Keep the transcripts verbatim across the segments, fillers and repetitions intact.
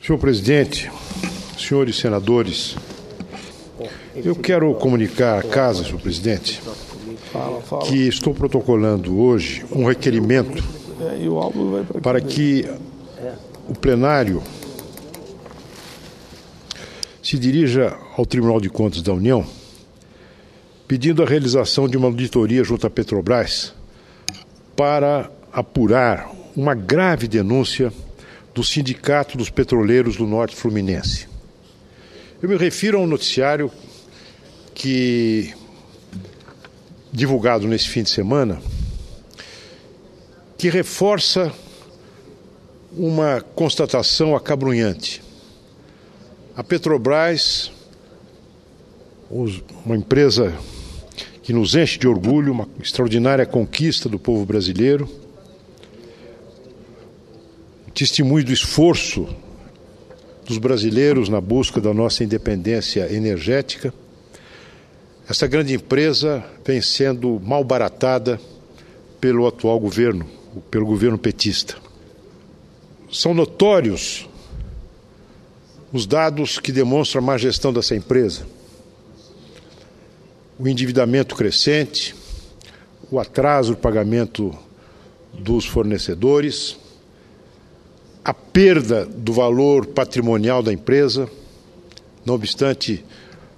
Senhor presidente, senhores senadores, eu quero comunicar à Casa, senhor presidente, que estou protocolando hoje um requerimento para que o plenário se dirija ao Tribunal de Contas da União pedindo a realização de uma auditoria junto à Petrobras para apurar uma grave denúncia do Sindicato dos Petroleiros do Norte Fluminense. Eu me refiro a um noticiário que, divulgado nesse fim de semana, que reforça uma constatação acabrunhante. A Petrobras, uma empresa que nos enche de orgulho, uma extraordinária conquista do povo brasileiro, testemunho do esforço dos brasileiros na busca da nossa independência energética. Essa grande empresa vem sendo malbaratada pelo atual governo, pelo governo petista. São notórios os dados que demonstram a má gestão dessa empresa. O endividamento crescente, o atraso do pagamento dos fornecedores, a perda do valor patrimonial da empresa. Não obstante,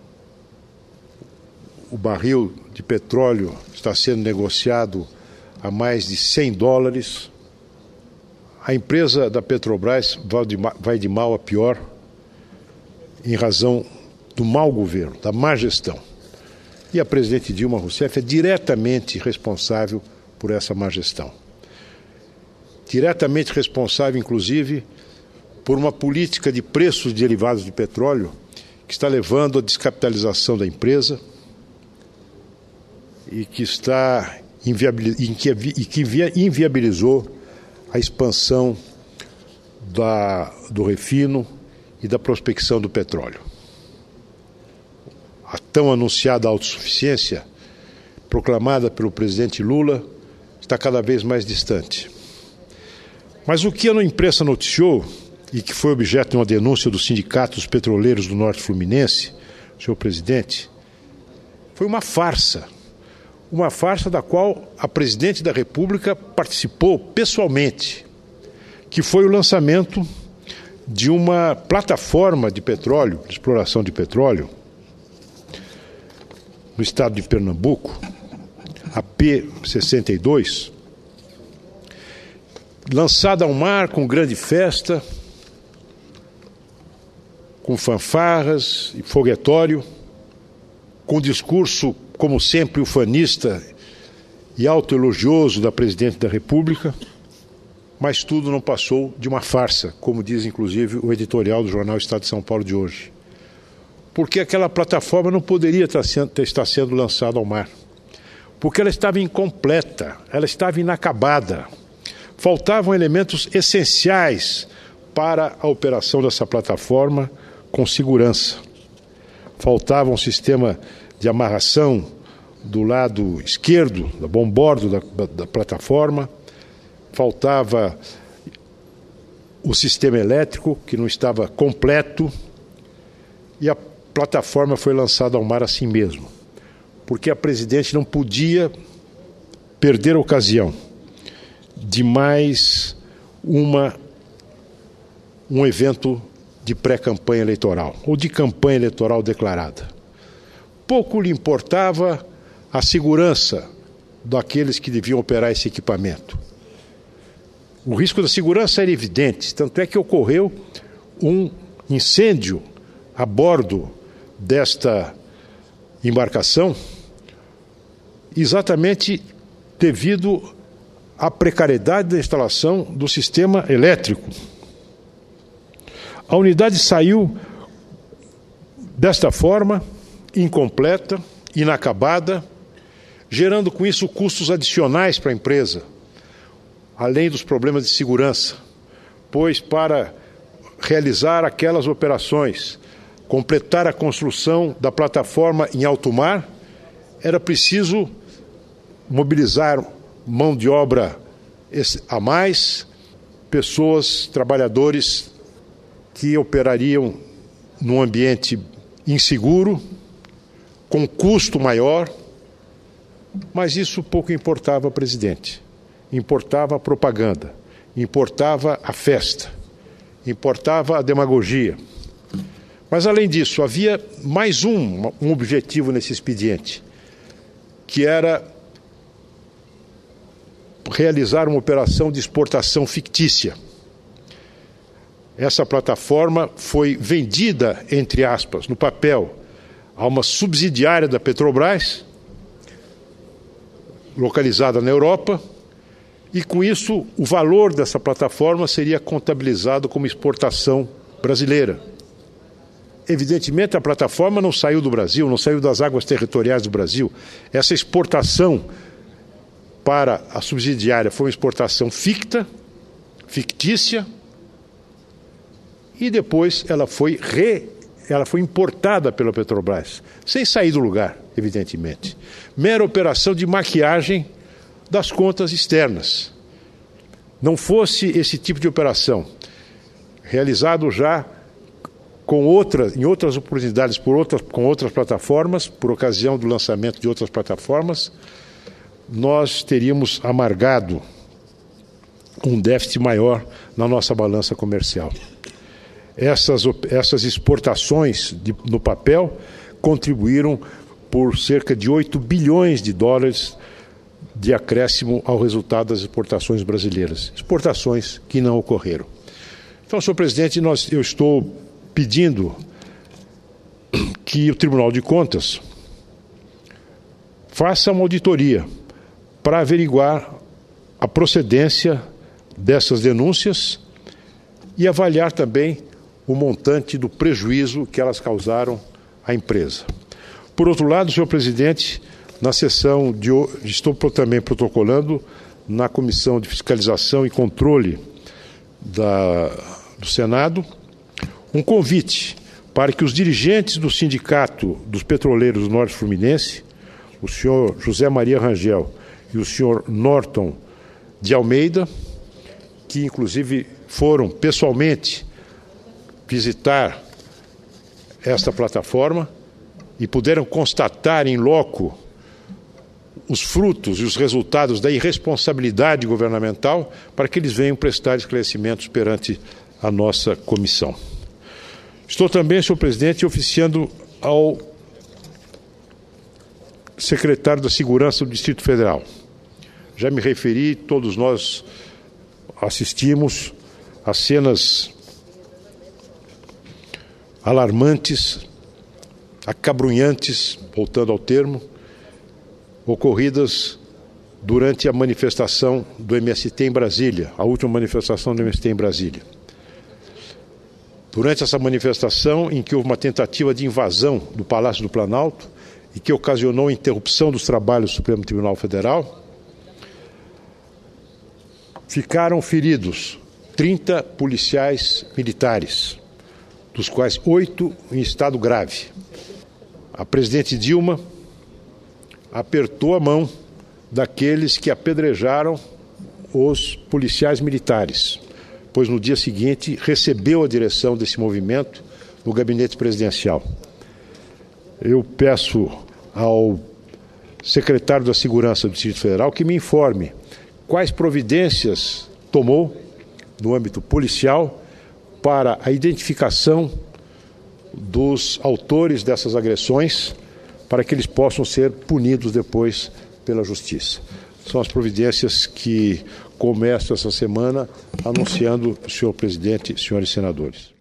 o barril de petróleo está sendo negociado a mais de cem dólares. A empresa da Petrobras vai de mal a pior em razão do mau governo, da má gestão. E a presidente Dilma Rousseff é diretamente responsável por essa má gestão. Diretamente responsável, inclusive, por uma política de preços de derivados de petróleo que está levando à descapitalização da empresa e que está inviabiliz... e que, e que inviabilizou a expansão da... do refino e da prospecção do petróleo. A tão anunciada autossuficiência, proclamada pelo presidente Lula, está cada vez mais distante. Mas o que a imprensa noticiou, e que foi objeto de uma denúncia do Sindicato dos Petroleiros do Norte Fluminense, senhor presidente, foi uma farsa. Uma farsa da qual a presidente da República participou pessoalmente, que foi o lançamento de uma plataforma de petróleo, de exploração de petróleo, no estado de Pernambuco, a P sessenta e dois, lançada ao mar com grande festa, com fanfarras e foguetório, com discurso, como sempre, ufanista e autoelogioso da presidente da República, mas tudo não passou de uma farsa, como diz inclusive o editorial do jornal Estado de São Paulo de hoje. Porque aquela plataforma não poderia estar sendo, estar sendo lançada ao mar, porque ela estava incompleta, ela estava inacabada. Faltavam elementos essenciais para a operação dessa plataforma com segurança. Faltava um sistema de amarração do lado esquerdo, do bombordo da, da, da plataforma. Faltava o sistema elétrico, que não estava completo. E a plataforma foi lançada ao mar assim mesmo, porque a presidente não podia perder a ocasião de mais uma, um evento de pré-campanha eleitoral, ou de campanha eleitoral declarada. Pouco lhe importava a segurança daqueles que deviam operar esse equipamento. O risco da segurança era evidente, tanto é que ocorreu um incêndio a bordo desta embarcação, exatamente devido à precariedade da instalação do sistema elétrico. A unidade saiu desta forma, incompleta, inacabada, gerando com isso custos adicionais para a empresa, além dos problemas de segurança, pois para realizar aquelas operações, completar a construção da plataforma em alto mar, era preciso mobilizar mão de obra a mais, pessoas, trabalhadores que operariam num ambiente inseguro, com custo maior, mas isso pouco importava ao presidente. Importava a propaganda, importava a festa, importava a demagogia. Mas, além disso, havia mais um, um objetivo nesse expediente, que era realizar uma operação de exportação fictícia. Essa plataforma foi vendida, entre aspas, no papel, a uma subsidiária da Petrobras, localizada na Europa, e com isso o valor dessa plataforma seria contabilizado como exportação brasileira. Evidentemente, a plataforma não saiu do Brasil, não saiu das águas territoriais do Brasil. Essa exportação para a subsidiária foi uma exportação ficta, fictícia, e depois ela foi, re, ela foi importada pela Petrobras, sem sair do lugar, evidentemente. Mera operação de maquiagem das contas externas. Não fosse esse tipo de operação realizado já com outras, em outras oportunidades, por outras, com outras plataformas, por ocasião do lançamento de outras plataformas, nós teríamos amargado um déficit maior na nossa balança comercial. Essas, essas exportações de, no papel contribuíram por cerca de oito bilhões de dólares de acréscimo ao resultado das exportações brasileiras. Exportações que não ocorreram. Então, senhor presidente, nós, eu estou pedindo que o Tribunal de Contas faça uma auditoria para averiguar a procedência dessas denúncias e avaliar também o montante do prejuízo que elas causaram à empresa. Por outro lado, senhor presidente, na sessão de hoje, estou também protocolando na Comissão de Fiscalização e Controle da, do Senado um convite para que os dirigentes do Sindicato dos Petroleiros do Norte Fluminense, o senhor José Maria Rangel e o senhor Norton de Almeida, que inclusive foram pessoalmente visitar esta plataforma e puderam constatar em loco os frutos e os resultados da irresponsabilidade governamental, para que eles venham prestar esclarecimentos perante a nossa comissão. Estou também, senhor presidente, oficiando ao secretário da Segurança do Distrito Federal. Já me referi, todos nós assistimos a cenas alarmantes, acabrunhantes, voltando ao termo, ocorridas durante a manifestação do M S T em Brasília, a última manifestação do M S T em Brasília. Durante essa manifestação, em que houve uma tentativa de invasão do Palácio do Planalto e que ocasionou a interrupção dos trabalhos do Supremo Tribunal Federal, ficaram feridos trinta policiais militares, dos quais oito em estado grave. A presidente Dilma apertou a mão daqueles que apedrejaram os policiais militares, pois no dia seguinte recebeu a direção desse movimento no gabinete presidencial. Eu peço ao secretário da Segurança do Distrito Federal que me informe quais providências tomou no âmbito policial para a identificação dos autores dessas agressões, para que eles possam ser punidos depois pela Justiça. São as providências que começo essa semana anunciando, senhor presidente, senhores senadores.